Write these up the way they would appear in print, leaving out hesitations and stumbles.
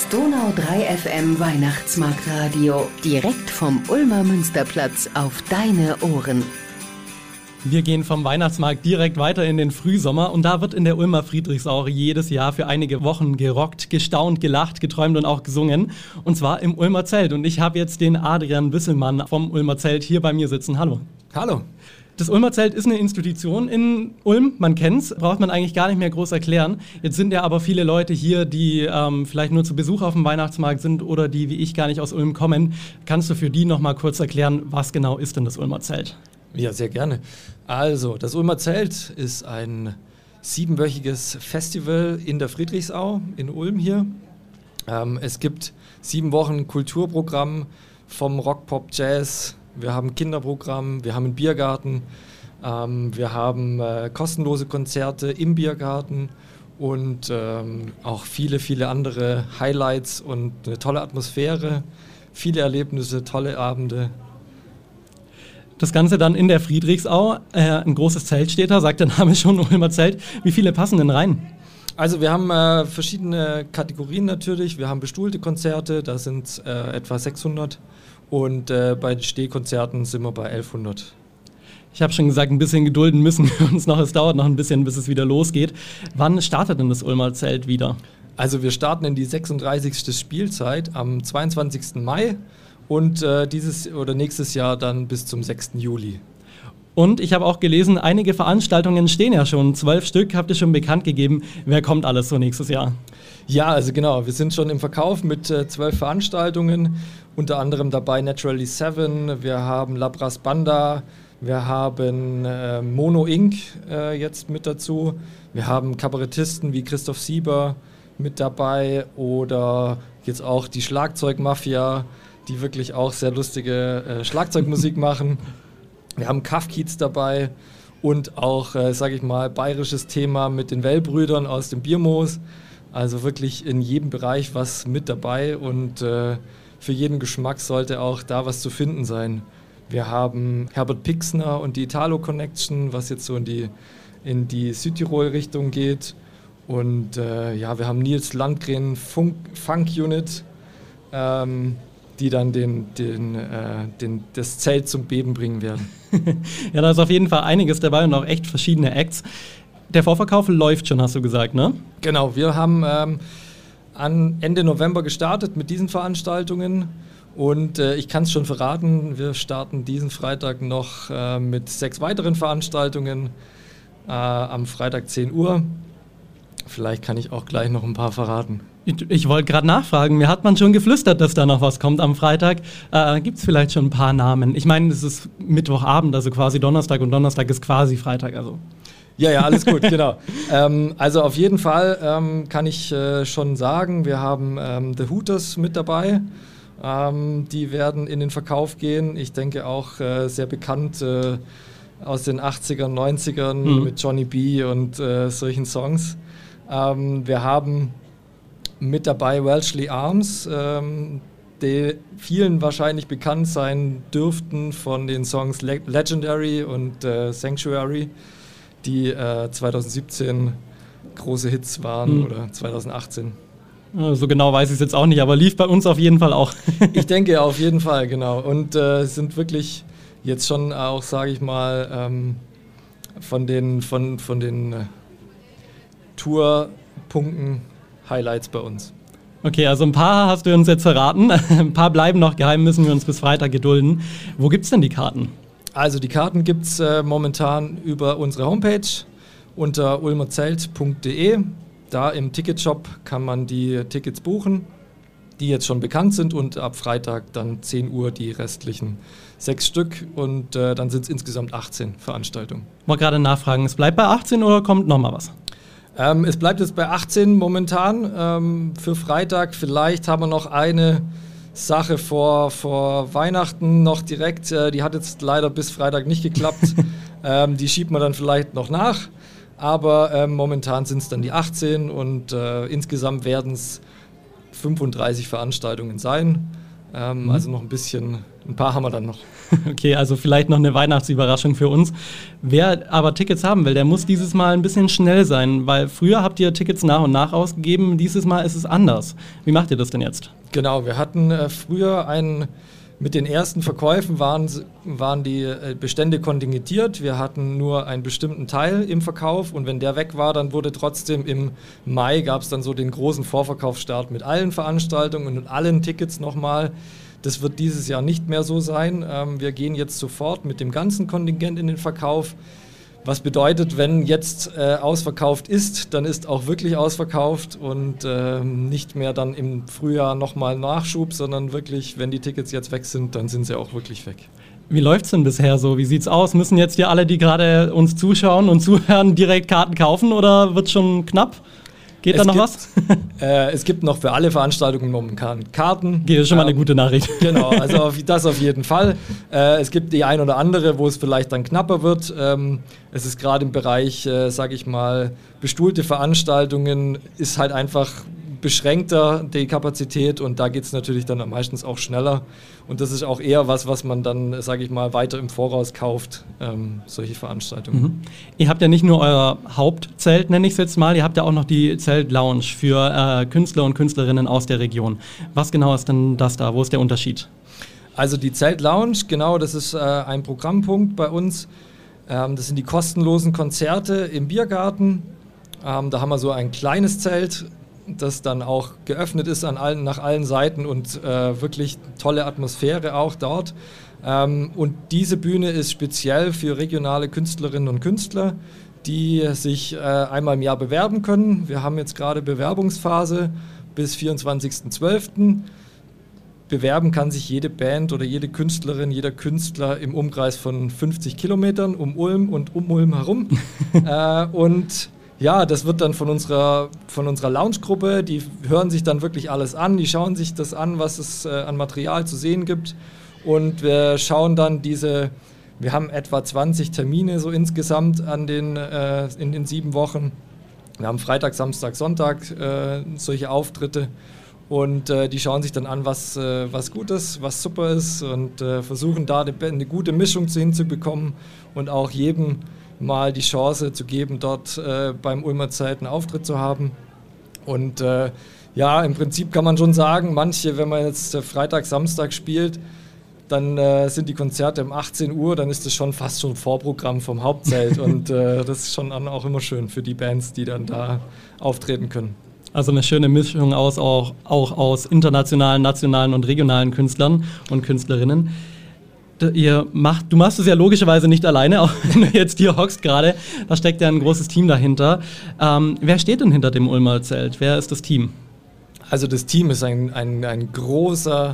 Das Donau 3 FM Weihnachtsmarktradio. Direkt vom Ulmer Münsterplatz auf deine Ohren. Wir gehen vom Weihnachtsmarkt direkt weiter in den Frühsommer und da wird in der Ulmer Friedrichsau jedes Jahr für einige Wochen gerockt, gestaunt, gelacht, geträumt und auch gesungen. Und zwar im Ulmer Zelt. Und ich habe jetzt den Adrian Wisselmann vom Ulmer Zelt hier bei mir sitzen. Hallo. Hallo. Das Ulmer Zelt ist eine Institution in Ulm, man kennt's, braucht man eigentlich gar nicht mehr groß erklären. Jetzt sind ja aber viele Leute hier, die vielleicht nur zu Besuch auf dem Weihnachtsmarkt sind oder die wie ich gar nicht aus Ulm kommen. Kannst du für die noch mal kurz erklären, was genau ist denn das Ulmer Zelt? Ja, sehr gerne. Also, das Ulmer Zelt ist ein 7-wöchiges Festival in der Friedrichsau in Ulm hier. Es gibt 7 Wochen Kulturprogramm vom Rock, Pop, Jazz. Wir haben Kinderprogramm, wir haben einen Biergarten, wir haben kostenlose Konzerte im Biergarten und auch viele, viele andere Highlights und eine tolle Atmosphäre, viele Erlebnisse, tolle Abende. Das Ganze dann in der Friedrichsau, ein großes Zelt steht da, sagt der Name schon, Ulmer Zelt. Wie viele passen denn rein? Also wir haben verschiedene Kategorien natürlich, wir haben bestuhlte Konzerte, da sind etwa 600. Und bei den Stehkonzerten sind wir bei 1100. Ich habe schon gesagt, ein bisschen gedulden müssen wir uns noch. Es dauert noch ein bisschen, bis es wieder losgeht. Wann startet denn das Ulmer Zelt wieder? Also wir starten in die 36. Spielzeit am 22. Mai und nächstes Jahr dann bis zum 6. Juli. Und ich habe auch gelesen, einige Veranstaltungen stehen ja schon. 12 Stück habt ihr schon bekannt gegeben. Wer kommt alles so nächstes Jahr? Ja, also genau. Wir sind schon im Verkauf mit 12 Veranstaltungen. Unter anderem dabei Naturally 7. Wir haben Labras Banda. Wir haben Mono Inc. Jetzt mit dazu. Wir haben Kabarettisten wie Christoph Sieber mit dabei. Oder jetzt auch die Schlagzeugmafia, die wirklich auch sehr lustige Schlagzeugmusik machen. Wir haben Kafkiez dabei und auch, sage ich mal, bayerisches Thema mit den Wellbrüdern aus dem Biermoos. Also wirklich in jedem Bereich was mit dabei und für jeden Geschmack sollte auch da was zu finden sein. Wir haben Herbert Pixner und die Italo Connection, was jetzt so in die Südtirol-Richtung geht. Und wir haben Nils Landgren Funk Unit, die dann das Zelt zum Beben bringen werden. Ja, da ist auf jeden Fall einiges dabei und auch echt verschiedene Acts. Der Vorverkauf läuft schon, hast du gesagt, ne? Genau, wir haben an Ende November gestartet mit diesen Veranstaltungen und ich kann es schon verraten, wir starten diesen Freitag noch mit 6 weiteren Veranstaltungen am Freitag 10 Uhr. Vielleicht kann ich auch gleich noch ein paar verraten. Ich wollte gerade nachfragen, mir hat man schon geflüstert, dass da noch was kommt am Freitag. Gibt es vielleicht schon ein paar Namen? Ich meine, es ist Mittwochabend, also quasi Donnerstag und Donnerstag ist quasi Freitag. Also. Ja, alles gut, genau. Also auf jeden Fall kann ich schon sagen, wir haben The Hooters mit dabei. Die werden in den Verkauf gehen. Ich denke auch sehr bekannt aus den 80ern, 90ern mit Johnny B. und solchen Songs. Wir haben mit dabei Welshly Arms, die vielen wahrscheinlich bekannt sein dürften von den Songs Legendary und Sanctuary, die 2017 große Hits waren oder 2018. So genau weiß ich es jetzt auch nicht, aber lief bei uns auf jeden Fall auch. Ich denke auf jeden Fall, genau. Und sind wirklich jetzt schon auch, sage ich mal, von den Tourpunkten Highlights bei uns. Okay, also ein paar hast du uns jetzt verraten. Ein paar bleiben noch geheim, müssen wir uns bis Freitag gedulden. Wo gibt's denn die Karten? Also die Karten gibt es momentan über unsere Homepage unter ulmerzelt.de. Da im Ticketshop kann man die Tickets buchen, die jetzt schon bekannt sind und ab Freitag dann 10 Uhr die restlichen 6 Stück und dann sind es insgesamt 18 Veranstaltungen. Ich wollte gerade nachfragen, es bleibt bei 18 oder kommt nochmal was? Es bleibt jetzt bei 18 momentan. Für Freitag vielleicht haben wir noch eine Sache vor Weihnachten noch direkt. Die hat jetzt leider bis Freitag nicht geklappt. Die schiebt man dann vielleicht noch nach. Aber momentan sind es dann die 18 und insgesamt werden es 35 Veranstaltungen sein. Also noch ein paar haben wir dann noch. Okay, also vielleicht noch eine Weihnachtsüberraschung für uns. Wer aber Tickets haben will, der muss dieses Mal ein bisschen schnell sein, weil früher habt ihr Tickets nach und nach ausgegeben, dieses Mal ist es anders. Wie macht ihr das denn jetzt? Genau, wir hatten früher mit den ersten Verkäufen waren die Bestände kontingentiert. Wir hatten nur einen bestimmten Teil im Verkauf und wenn der weg war, dann wurde trotzdem im Mai gab es dann so den großen Vorverkaufsstart mit allen Veranstaltungen und allen Tickets nochmal. Das wird dieses Jahr nicht mehr so sein. Wir gehen jetzt sofort mit dem ganzen Kontingent in den Verkauf. Was bedeutet, wenn jetzt ausverkauft ist, dann ist auch wirklich ausverkauft und nicht mehr dann im Frühjahr nochmal Nachschub, sondern wirklich, wenn die Tickets jetzt weg sind, dann sind sie auch wirklich weg. Wie läuft es denn bisher so? Wie sieht's aus? Müssen jetzt hier alle, die gerade uns zuschauen und zuhören, direkt Karten kaufen oder wird es schon knapp? Geht da noch was? Es gibt noch für alle Veranstaltungen momentan Karten. Das ist schon mal eine gute Nachricht. Genau, also das auf jeden Fall. Es gibt die ein oder andere, wo es vielleicht dann knapper wird. Es ist gerade im Bereich, sage ich mal, bestuhlte Veranstaltungen, ist halt einfach beschränkter die Kapazität und da geht es natürlich dann meistens auch schneller. Und das ist auch eher was man dann, sage ich mal, weiter im Voraus kauft, solche Veranstaltungen. Mhm. Ihr habt ja nicht nur euer Hauptzelt, nenne ich es jetzt mal, ihr habt ja auch noch die Zelt-Lounge für Künstler und Künstlerinnen aus der Region. Was genau ist denn das da? Wo ist der Unterschied? Also die Zelt-Lounge, genau, das ist ein Programmpunkt bei uns. Das sind die kostenlosen Konzerte im Biergarten. Da haben wir so ein kleines Zelt, das dann auch geöffnet ist nach allen Seiten und wirklich tolle Atmosphäre auch dort. Und diese Bühne ist speziell für regionale Künstlerinnen und Künstler, die sich einmal im Jahr bewerben können. Wir haben jetzt gerade Bewerbungsphase bis 24.12. Bewerben kann sich jede Band oder jede Künstlerin, jeder Künstler im Umkreis von 50 Kilometern um Ulm und um Ulm herum. Und ja, das wird dann von unserer Lounge-Gruppe, die hören sich dann wirklich alles an, die schauen sich das an, was es an Material zu sehen gibt und wir schauen dann wir haben etwa 20 Termine so insgesamt in den 7 Wochen. Wir haben Freitag, Samstag, Sonntag solche Auftritte und die schauen sich dann an, was gut ist, was super ist und versuchen da eine gute Mischung hinzubekommen und auch jedem mal die Chance zu geben, dort beim Ulmer Zelt einen Auftritt zu haben. Und ja, im Prinzip kann man schon sagen, wenn man jetzt Freitag, Samstag spielt, dann sind die Konzerte um 18 Uhr, dann ist das schon fast schon Vorprogramm vom Hauptzelt. Und das ist schon auch immer schön für die Bands, die dann da auftreten können. Also eine schöne Mischung auch aus internationalen, nationalen und regionalen Künstlern und Künstlerinnen. Du machst es ja logischerweise nicht alleine, auch wenn du jetzt hier hockst gerade. Da steckt ja ein großes Team dahinter. Wer steht denn hinter dem Ulmer Zelt? Wer ist das Team? Also das Team ist eine große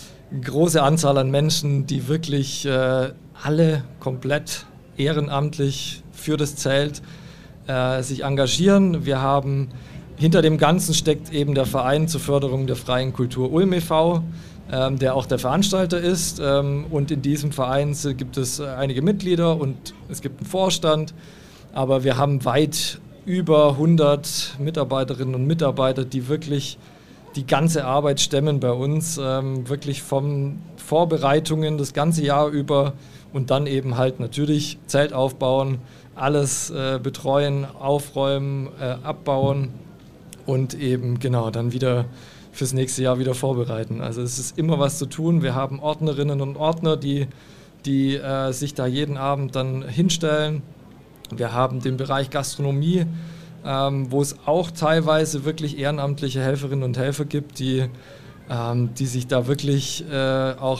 Anzahl an Menschen, die wirklich alle komplett ehrenamtlich für das Zelt sich engagieren. Wir haben hinter dem Ganzen steckt eben der Verein zur Förderung der freien Kultur Ulm e.V., der auch der Veranstalter ist. Und in diesem Verein gibt es einige Mitglieder und es gibt einen Vorstand. Aber wir haben weit über 100 Mitarbeiterinnen und Mitarbeiter, die wirklich die ganze Arbeit stemmen bei uns. Wirklich von Vorbereitungen das ganze Jahr über und dann eben halt natürlich Zelt aufbauen, alles betreuen, aufräumen, abbauen und eben genau dann wieder fürs nächste Jahr wieder vorbereiten. Also es ist immer was zu tun. Wir haben Ordnerinnen und Ordner, die sich da jeden Abend dann hinstellen. Wir haben den Bereich Gastronomie, wo es auch teilweise wirklich ehrenamtliche Helferinnen und Helfer gibt, die sich da wirklich auch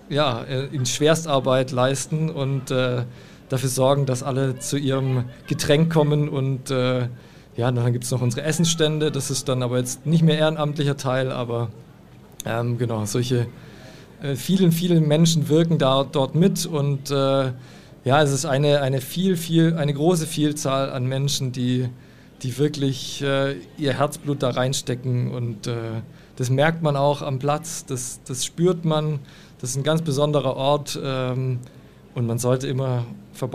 in Schwerstarbeit leisten und dafür sorgen, dass alle zu ihrem Getränk kommen und dann gibt es noch unsere Essensstände, das ist dann aber jetzt nicht mehr ehrenamtlicher Teil, aber genau, solche vielen Menschen wirken dort mit und es ist eine große Vielzahl an Menschen, die wirklich ihr Herzblut da reinstecken und das merkt man auch am Platz, das spürt man, das ist ein ganz besonderer Ort und man sollte immer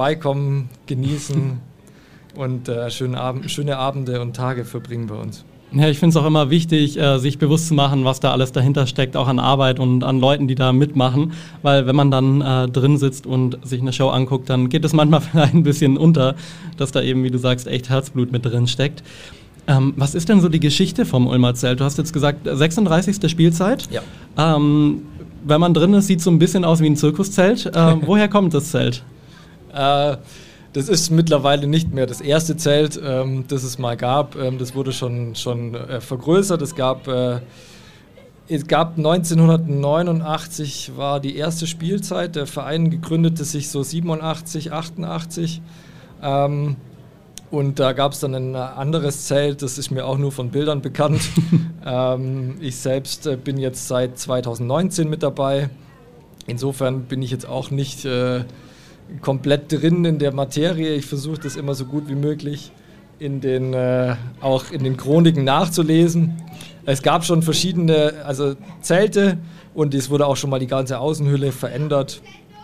vorbeikommen, genießen und schöne Abende und Tage verbringen bei uns. Ja, ich finde es auch immer wichtig, sich bewusst zu machen, was da alles dahinter steckt, auch an Arbeit und an Leuten, die da mitmachen. Weil wenn man dann drin sitzt und sich eine Show anguckt, dann geht es manchmal vielleicht ein bisschen unter, dass da eben, wie du sagst, echt Herzblut mit drin steckt. Was ist denn so die Geschichte vom Ulmer Zelt? Du hast jetzt gesagt, 36. Spielzeit. Ja. Wenn man drin ist, sieht es so ein bisschen aus wie ein Zirkuszelt. Woher kommt das Zelt? Das ist mittlerweile nicht mehr das erste Zelt, das es mal gab. Das wurde schon vergrößert. Es gab 1989 war die erste Spielzeit. Der Verein gründete sich so 87, 88. Und da gab es dann ein anderes Zelt, das ist mir auch nur von Bildern bekannt. Ich selbst bin jetzt seit 2019 mit dabei. Insofern bin ich jetzt auch nicht komplett drin in der Materie. Ich versuche das immer so gut wie möglich auch in den Chroniken nachzulesen. Es gab schon verschiedene Zelte und es wurde auch schon mal die ganze Außenhülle verändert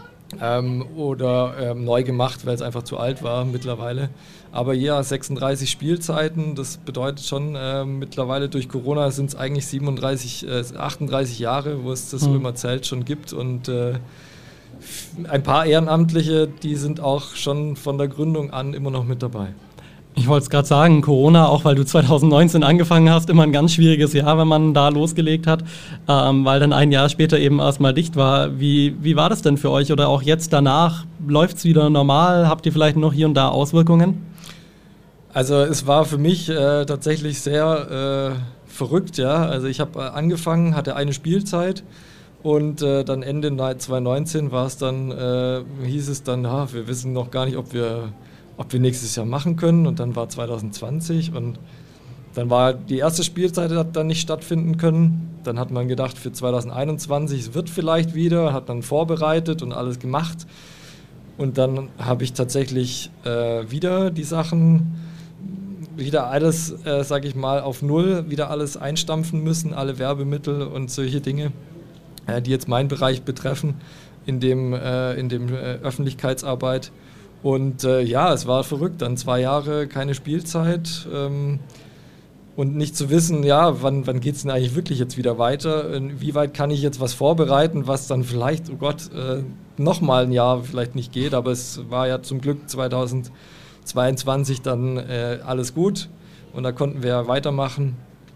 oder neu gemacht, weil es einfach zu alt war mittlerweile. Aber ja, 36 Spielzeiten, das bedeutet schon, mittlerweile durch Corona sind es eigentlich 38 Jahre, wo es das Ulmer Zelt schon gibt und ein paar Ehrenamtliche, die sind auch schon von der Gründung an immer noch mit dabei. Ich wollte es gerade sagen, Corona, auch weil du 2019 angefangen hast, immer ein ganz schwieriges Jahr, wenn man da losgelegt hat, weil dann ein Jahr später eben erstmal dicht war. Wie war das denn für euch oder auch jetzt danach? Läuft es wieder normal? Habt ihr vielleicht noch hier und da Auswirkungen? Also es war für mich tatsächlich sehr verrückt, ja. Also ich habe angefangen, hatte eine Spielzeit. Und dann Ende 2019 war es dann, hieß es dann, wir wissen noch gar nicht, ob wir nächstes Jahr machen können. Und dann war 2020 und dann war die erste Spielzeit, hat dann nicht stattfinden können. Dann hat man gedacht, für 2021, es wird vielleicht wieder, hat dann vorbereitet und alles gemacht. Und dann habe ich tatsächlich wieder die Sachen, wieder alles, sage ich mal, auf Null, wieder alles einstampfen müssen, alle Werbemittel und solche Dinge, die jetzt meinen Bereich betreffen, in dem Öffentlichkeitsarbeit. Und es war verrückt, dann 2 Jahre keine Spielzeit und nicht zu wissen, wann geht es denn eigentlich wirklich jetzt wieder weiter, inwieweit kann ich jetzt was vorbereiten, was dann vielleicht, nochmal ein Jahr vielleicht nicht geht, aber es war ja zum Glück 2022 dann alles gut und da konnten wir weitermachen.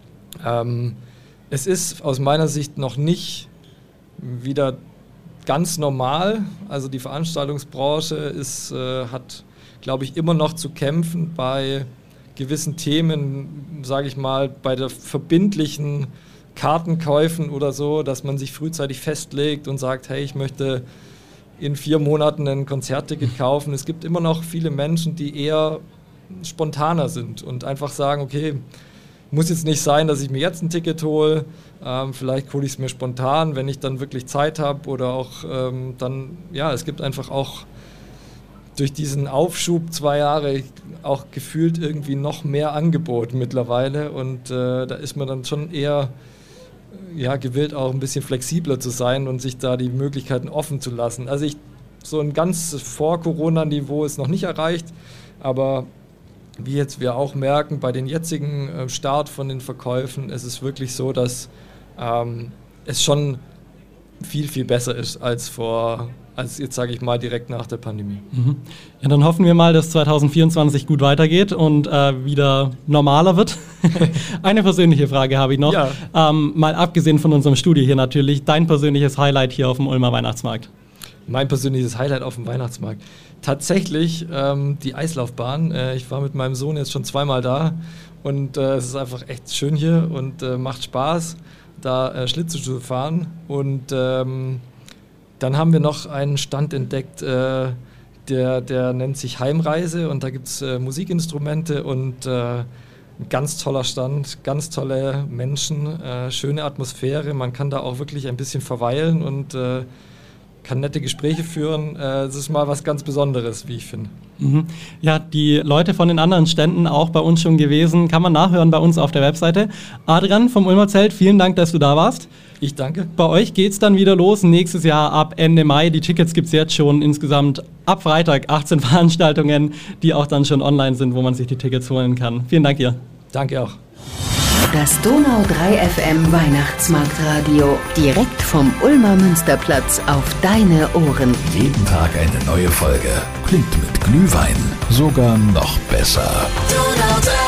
Es ist aus meiner Sicht noch nicht wieder ganz normal. Also die Veranstaltungsbranche hat, glaube ich, immer noch zu kämpfen bei gewissen Themen, sage ich mal, bei der verbindlichen Kartenkäufen oder so, dass man sich frühzeitig festlegt und sagt, hey, ich möchte in 4 Monaten ein Konzertticket kaufen. Es gibt immer noch viele Menschen, die eher spontaner sind und einfach sagen, okay, muss jetzt nicht sein, dass ich mir jetzt ein Ticket hole, vielleicht hole ich es mir spontan, wenn ich dann wirklich Zeit habe oder auch es gibt einfach auch durch diesen Aufschub 2 Jahre auch gefühlt irgendwie noch mehr Angebot mittlerweile und da ist man dann schon eher gewillt, auch ein bisschen flexibler zu sein und sich da die Möglichkeiten offen zu lassen. Also so ein ganz Vor-Corona-Niveau ist noch nicht erreicht, aber wie jetzt wir auch merken, bei den jetzigen Start von den Verkäufen, ist es wirklich so, dass es schon viel, viel besser ist als jetzt, sage ich mal, direkt nach der Pandemie. Mhm. Ja, dann hoffen wir mal, dass 2024 gut weitergeht und wieder normaler wird. Eine persönliche Frage habe ich noch. Ja. Mal abgesehen von unserem Studio hier natürlich, dein persönliches Highlight hier auf dem Ulmer Weihnachtsmarkt? Mein persönliches Highlight auf dem Weihnachtsmarkt? Tatsächlich die Eislaufbahn. Ich war mit meinem Sohn jetzt schon 2-mal da und es ist einfach echt schön hier und macht Spaß, da Schlittschuh zu fahren. Und dann haben wir noch einen Stand entdeckt, der nennt sich Heimreise und da gibt es Musikinstrumente und ein ganz toller Stand, ganz tolle Menschen, schöne Atmosphäre. Man kann da auch wirklich ein bisschen verweilen und kann nette Gespräche führen. Es ist mal was ganz Besonderes, wie ich finde. Mhm. Ja, die Leute von den anderen Ständen auch bei uns schon gewesen. Kann man nachhören bei uns auf der Webseite. Adrian vom Ulmer Zelt, vielen Dank, dass du da warst. Ich danke. Bei euch geht es dann wieder los, nächstes Jahr ab Ende Mai. Die Tickets gibt es jetzt schon insgesamt ab Freitag 18 Veranstaltungen, die auch dann schon online sind, wo man sich die Tickets holen kann. Vielen Dank dir. Danke auch. Das Donau 3 FM Weihnachtsmarktradio. Direkt vom Ulmer Münsterplatz auf deine Ohren. Jeden Tag eine neue Folge. Klingt mit Glühwein sogar noch besser. Donau 3